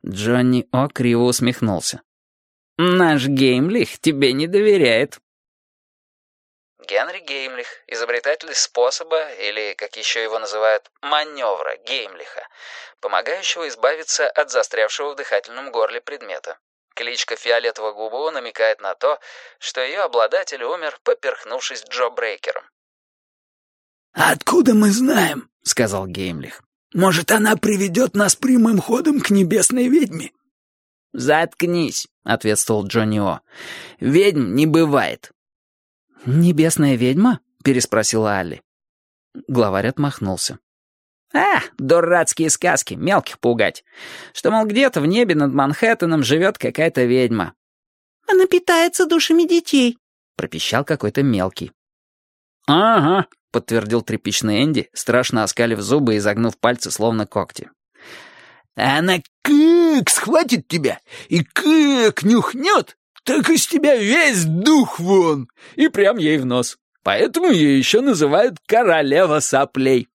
Джонни О. криво усмехнулся. «Наш Геймлих тебе не доверяет». Генри Геймлих, изобретатель способа, или, как еще его называют, маневра Геймлиха, помогающего избавиться от застрявшего в дыхательном горле предмета. Кличка Фиолетово-Губого намекает на то, что ее обладатель умер, поперхнувшись Джо Брейкером. «Откуда мы знаем?» — сказал Геймлих. «Может, она приведет нас прямым ходом к небесной ведьме?» «Заткнись», — ответствовал Джонни О. «Ведьм не бывает». «Небесная ведьма?» — переспросила Алли. Главарь отмахнулся. Дурацкие сказки, мелких пугать. Что, мол, где-то в небе над Манхэттеном живет какая-то ведьма». «Она питается душами детей», — пропищал какой-то мелкий. «Ага», — подтвердил тряпичный Энди, страшно оскалив зубы и загнув пальцы, словно когти. «Она как схватит тебя и как нюхнет, так из тебя весь дух вон!» И прям ей в нос. Поэтому ее еще называют королева соплей.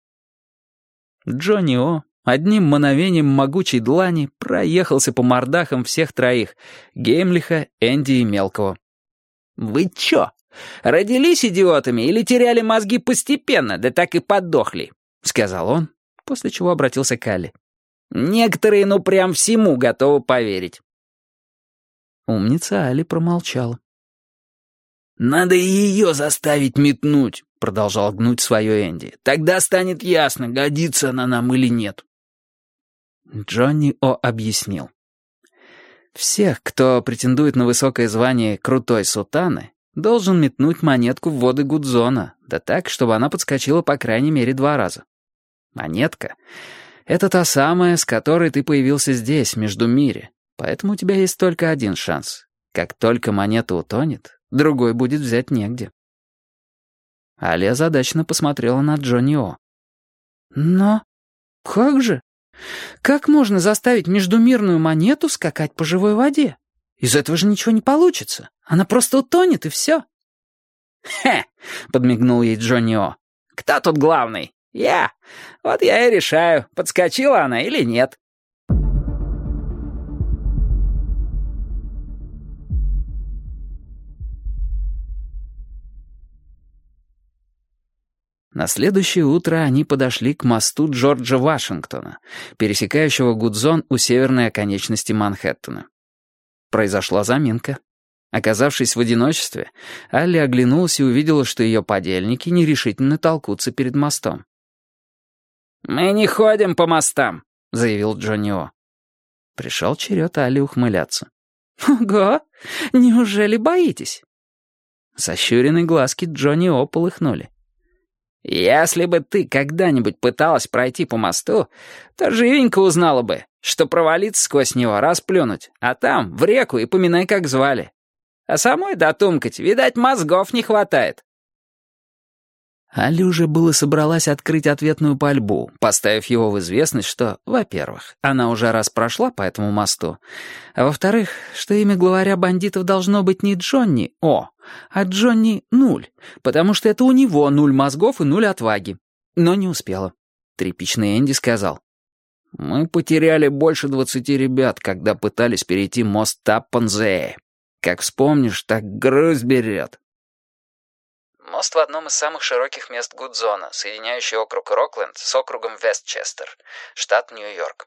Джонни О. одним мановением могучей длани проехался по мордахам всех троих — Геймлиха, Энди и Мелкого. «Вы чё, родились идиотами или теряли мозги постепенно, да так и подохли?» — сказал он, после чего обратился к Алле. «Некоторые, ну прям всему готовы поверить». Умница Алли промолчала. «Надо ее заставить метнуть», — продолжал гнуть свое Энди. «Тогда станет ясно, годится она нам или нет». Джонни О. объяснил. Всех, кто претендует на высокое звание «крутой сутаны», должен метнуть монетку в воды Гудзона, да так, чтобы она подскочила по крайней мере 2 раза. Монетка — это та самая, с которой ты появился здесь, между мире, поэтому у тебя есть только один шанс. Как только монета утонет, другой будет взять негде. Али озадаченно посмотрела на Джонни О. «Но как же? Как можно заставить междумирную монету скакать по живой воде? Из этого же ничего не получится. Она просто утонет, и все». «Хе!» — подмигнул ей Джонни О. «Кто тут главный? Я. Вот я и решаю, подскочила она или нет». На следующее утро они подошли к мосту Джорджа Вашингтона, пересекающего Гудзон у северной оконечности Манхэттена. Произошла заминка. Оказавшись в одиночестве, Алли оглянулась и увидела, что ее подельники нерешительно толкутся перед мостом. «Мы не ходим по мостам», — заявил Джонни О. Пришел черед Алли ухмыляться. «Ого! Неужели боитесь?» Сощуренные глазки Джонни О полыхнули. «Если бы ты когда-нибудь пыталась пройти по мосту, то живенько узнала бы, что провалиться сквозь него, расплюнуть, а там, в реку, и поминай, как звали. А самой дотумкать, видать, мозгов не хватает». Али уже было собралась открыть ответную пальбу, поставив его в известность, что, во-первых, она уже раз прошла по этому мосту, а во-вторых, что имя главаря бандитов должно быть не Джонни О, а Джонни Нуль, потому что это у него 0 мозгов и 0 отваги. Но не успела. Тряпичный Энди сказал: «Мы потеряли больше 20 ребят, когда пытались перейти мост Таппанзее. Как вспомнишь, так грусть берет». Мост в одном из самых широких мест Гудзона, соединяющий округ Рокленд с округом Вестчестер, штат Нью-Йорк.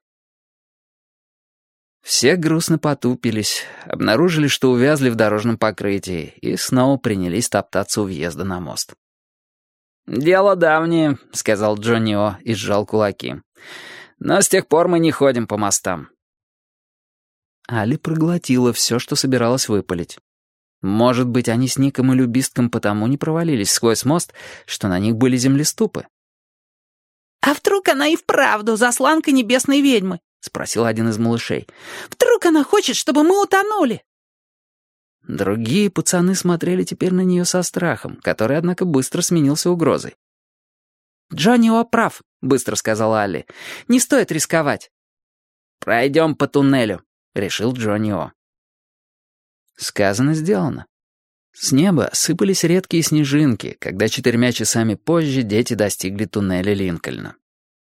Все грустно потупились, обнаружили, что увязли в дорожном покрытии, и снова принялись топтаться у въезда на мост. «Дело давнее», — сказал Джонни О. и сжал кулаки. «Но с тех пор мы не ходим по мостам». Али проглотила все, что собиралась выпалить. Может быть, они с Ником и Любистком потому не провалились сквозь мост, что на них были землеступы. «А вдруг она и вправду засланка небесной ведьмы?» — спросил один из малышей. «Вдруг она хочет, чтобы мы утонули?» Другие пацаны смотрели теперь на нее со страхом, который, однако, быстро сменился угрозой. «Джонни О прав», — быстро сказала Алли. «Не стоит рисковать». «Пройдем по туннелю», — решил Джонни О. Сказано, сделано. С неба сыпались редкие снежинки, когда 4 часами позже дети достигли туннеля Линкольна.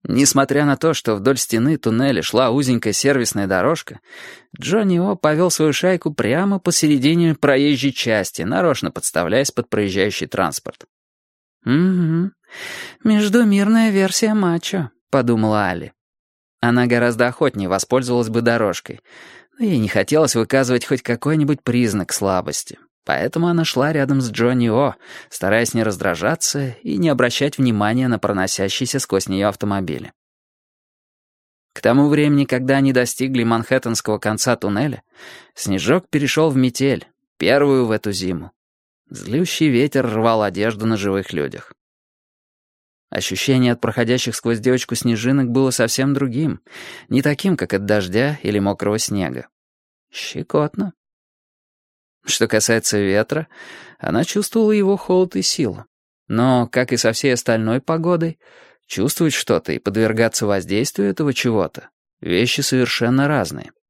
Несмотря на то, что вдоль стены туннеля шла узенькая сервисная дорожка, Джонни О повел свою шайку прямо посередине проезжей части, нарочно подставляясь под проезжающий транспорт. «Угу, междумирная версия мачо», — подумала Алли. Она гораздо охотнее воспользовалась бы дорожкой, но ей не хотелось выказывать хоть какой-нибудь признак слабости. Поэтому она шла рядом с Джонни О, стараясь не раздражаться и не обращать внимания на проносящиеся сквозь нее автомобили. К тому времени, когда они достигли манхэттенского конца туннеля, снежок перешел в метель, первую в эту зиму. Злющий ветер рвал одежду на живых людях. Ощущение от проходящих сквозь девочку снежинок было совсем другим, не таким, как от дождя или мокрого снега. Щекотно. Что касается ветра, она чувствовала его холод и силу. Но, как и со всей остальной погодой, чувствовать что-то и подвергаться воздействию этого чего-то — вещи совершенно разные.